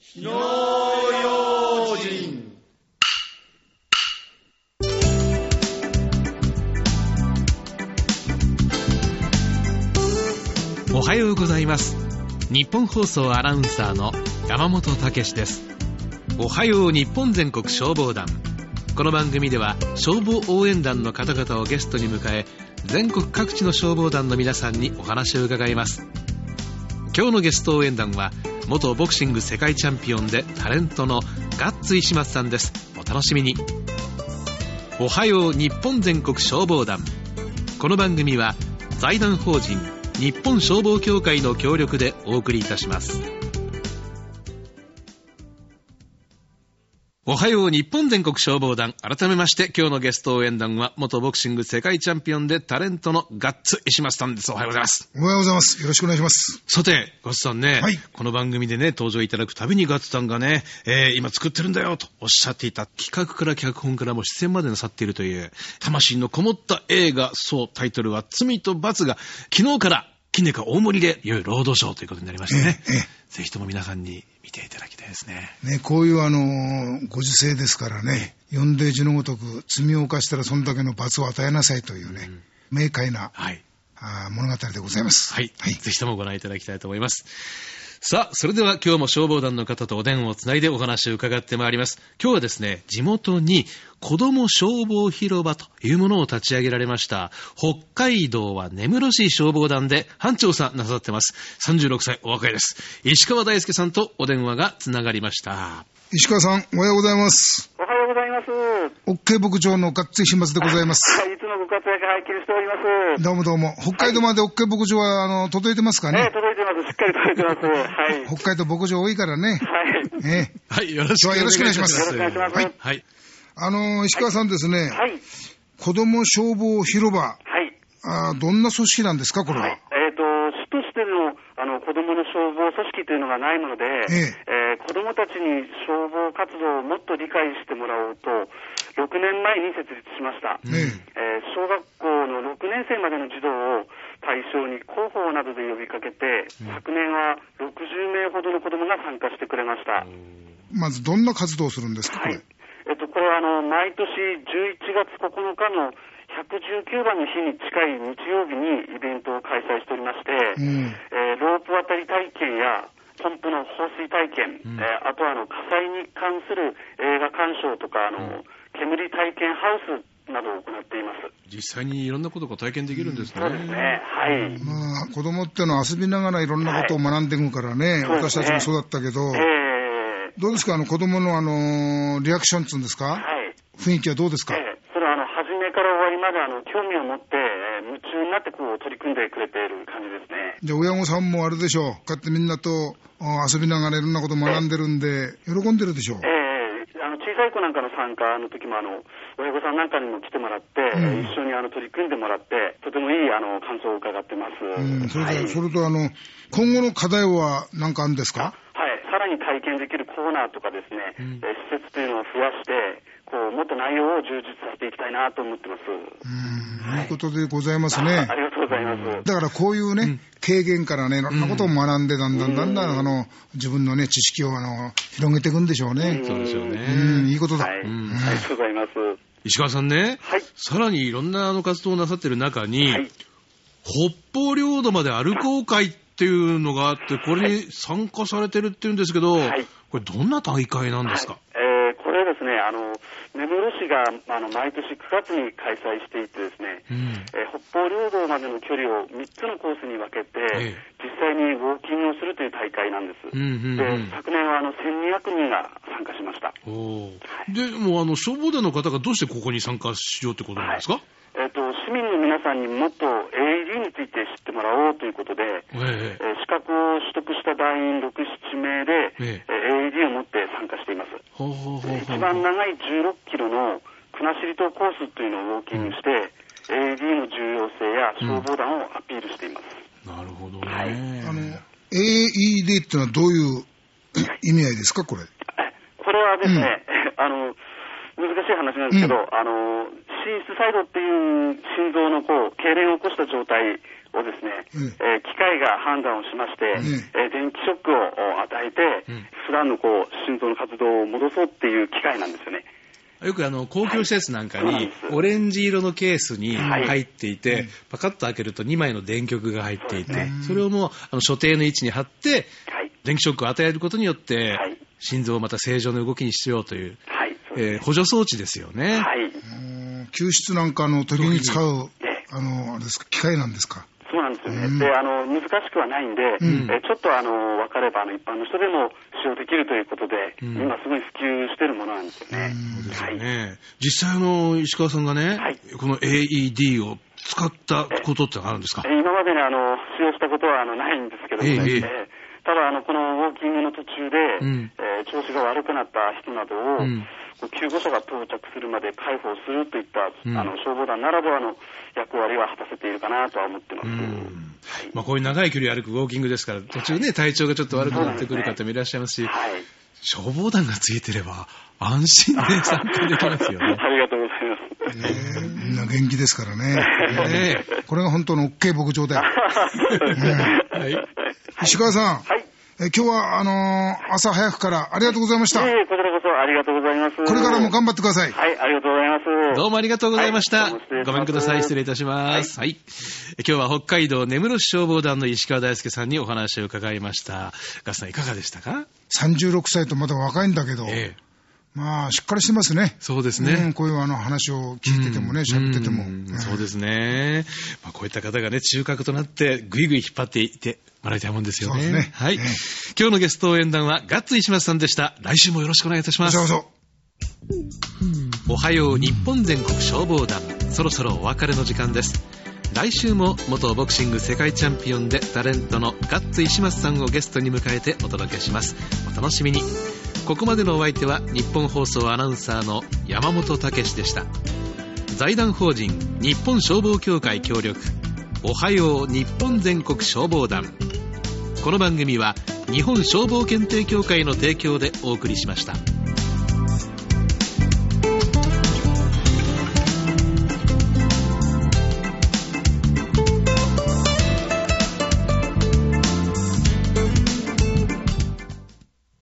火の用心。 おはようございます。日本放送アナウンサーの山本武史です。おはよう日本全国消防団。この番組では消防応援団の方々をゲストに迎え、全国各地の消防団の皆さんにお話を伺います。今日のゲスト応援団は元ボクシング世界チャンピオンでタレントのガッツ石松さんです。お楽しみに。おはよう日本全国消防団。この番組は財団法人日本消防協会の協力でお送りいたします。おはよう日本全国消防団。改めまして今日のゲスト応援団は元ボクシング世界チャンピオンでタレントのガッツ石松さんです。おはようございます。 おはようございます。よろしくお願いします。 さてガッツさんね、 はい、 この番組でね登場いただくたびにガッツさんがね、今作ってるんだよとおっしゃっていた企画から脚本からも出演までなさっているという魂のこもった映画、そうタイトルは罪と罰が昨日からキネカ大森でいよいよロードショーということになりましてね、ぜひとも皆さんに見ていただきたいですね。 こういうご時世ですからね、読んで字のごとく罪を犯したらそんだけの罰を与えなさいというね、明快な、物語でございます。 ぜひともご覧いただきたいと思います。さあ、それでは今日も消防団の方とお電話をつないでお話を伺ってまいります。今日はですね、地元に子ども消防広場というものを立ち上げられました北海道は根室市消防団で班長さんなさってます36歳お若いです石川大輔さんとお電話がつながりました。 石川さん、おはようございます。 おはようございます。 OK牧場のガッツ石松でございます。 いつもご活躍拝見しております。 どうもどうも。北海道まで OK牧場は届いてますかね。 届いてます。しっかり届いてます。 北海道牧場多いからね。 よろしくお願いします。 よろしくお願いします。 石川さんですね、子ども消防広場、どんな組織なんですかこれは。 市としての子どもの消防組織というのがないもので、子どもたちに消防活動をもっと理解してもらおうと6年前に設立しました。小学校の6年生までの児童を対象に広報などで呼びかけて、昨年は60名ほどの子どもが参加してくれました。 まずどんな活動をするんですかこれ。 これは毎年11月9日の119番の日に近い日曜日にイベントを開催しておりまして、ロープ渡り体験やポンプの放水体験、あとは火災に関する映画鑑賞とか煙体験ハウスなどを行っています。 実際にいろんなことが体験できるんですね。 そうですね。 子供ってのは遊びながらいろんなことを学んでいくからね、私たちもそうだったけど、どうですか子供のリアクションっていうんですか、雰囲気はどうですか。 それは初めから終わりまで興味を持って夢中になって取り組んでくれている感じですね。 じゃあ親御さんもあれでしょう、こうやってみんなと遊びながらいろんなことを学んでるんで喜んでるでしょう。 小さい子なんかの参加の時も親御さんなんかにも来てもらって、一緒に取り組んでもらってとてもいい感想を伺ってます。 それと今後の課題は何かあるんですか。 さらに体験できるコーナーとかですね、施設というのを増やしてもっと内容を充実させていきたいなと思ってます。 いうことでございますね。 ありがとうございます。 だからこういうね、経験からねいろんなことを学んでだんだん自分のね知識を広げていくんでしょうね。 そうでしょうね。 いいことだ。 ありがとうございます。 石川さんね、さらにいろんな活動をなさっている中に、北方領土まで歩こう会っていうのがあって、これに参加されてるっていうんですけど、これどんな大会なんですか。 これはですね、根室市が毎年9月に開催していてですね、北方領土までの距離を3つのコースに分けて、実際にウォーキングをするという大会なんです。で、昨年は1200人が参加しました。 でも消防団の方がどうしてここに参加しようってことなんですか。 市民の皆さんにもっと AED について知ってもらおうということで、資格を取得した団員6、7名で、AED を持って参加しています。一番長い16キロの国後島コースというのをウォーキングして、AED の重要性や消防団をアピールしています。 なるほどね。 AED ってのはどういう意味合いですかこれ。 これはですね、難しい話なんですけど、心室細動っていう心臓の痙攣を起こした状態、 をですね、機械が判断をしまして、電気ショックを与えて、普段の心臓の活動を戻そうっていう機械なんですよね。 よく公共施設なんかにオレンジ色のケースに入っていて、パカッと開けると2枚の電極が入っていて、それをもう所定の位置に貼って電気ショックを与えることによって心臓をまた正常な動きにしようという、補助装置ですよね。 救出なんかの時に使う機械なんですか？ そうなんですよね。で、難しくはないんで、ちょっと分かれば一般の人でも使用できるということで、今すごい普及してるものなんですよね。 そうですよね。実際石川さんがね、この AED を使ったことってあるんですか？ 今までね、使用したことはないんですけどもね、ただこのウォーキングの途中で、調子が悪くなった人などを、救護車が到着するまで介抱するといった、消防団ならではの役割は果たせているかなとは思ってます。 こういう長い距離歩くウォーキングですから、途中ね、体調がちょっと悪くなってくる方もいらっしゃいますし、消防団がついてれば安心で参加できますよね。 ありがとうございます。 みんな元気ですからね。これが本当の OK 牧場だよ。石川さん、今日は朝早くからありがとうございました。 こちらこそありがとうございます。 これからも頑張ってください。 はい、ありがとうございます。 どうもありがとうございました。ごめんください。失礼いたします。今日は北海道根室市消防団の石川大輔さんにお話を伺いました。ガスさんいかがでしたか？36 歳とまだ若いんだけど、しっかりしてますね。 そうですね。 こういう話を聞いててもね、喋ってても。 そうですね。こういった方がね、中核となってぐいぐい引っ張っていってもらいたいもんですよね。そうですね。今日のゲスト応援団はガッツ石松さんでした。来週もよろしくお願いいたします。おはよう日本全国消防団、そろそろお別れの時間です。来週も元ボクシング世界チャンピオンでタレントのガッツ石松さんをゲストに迎えてお届けします。お楽しみに。ここまでのお相手は日本放送アナウンサーの山本武史でした。財団法人日本消防協会協力、おはよう日本全国消防団。この番組は日本消防検定協会の提供でお送りしました。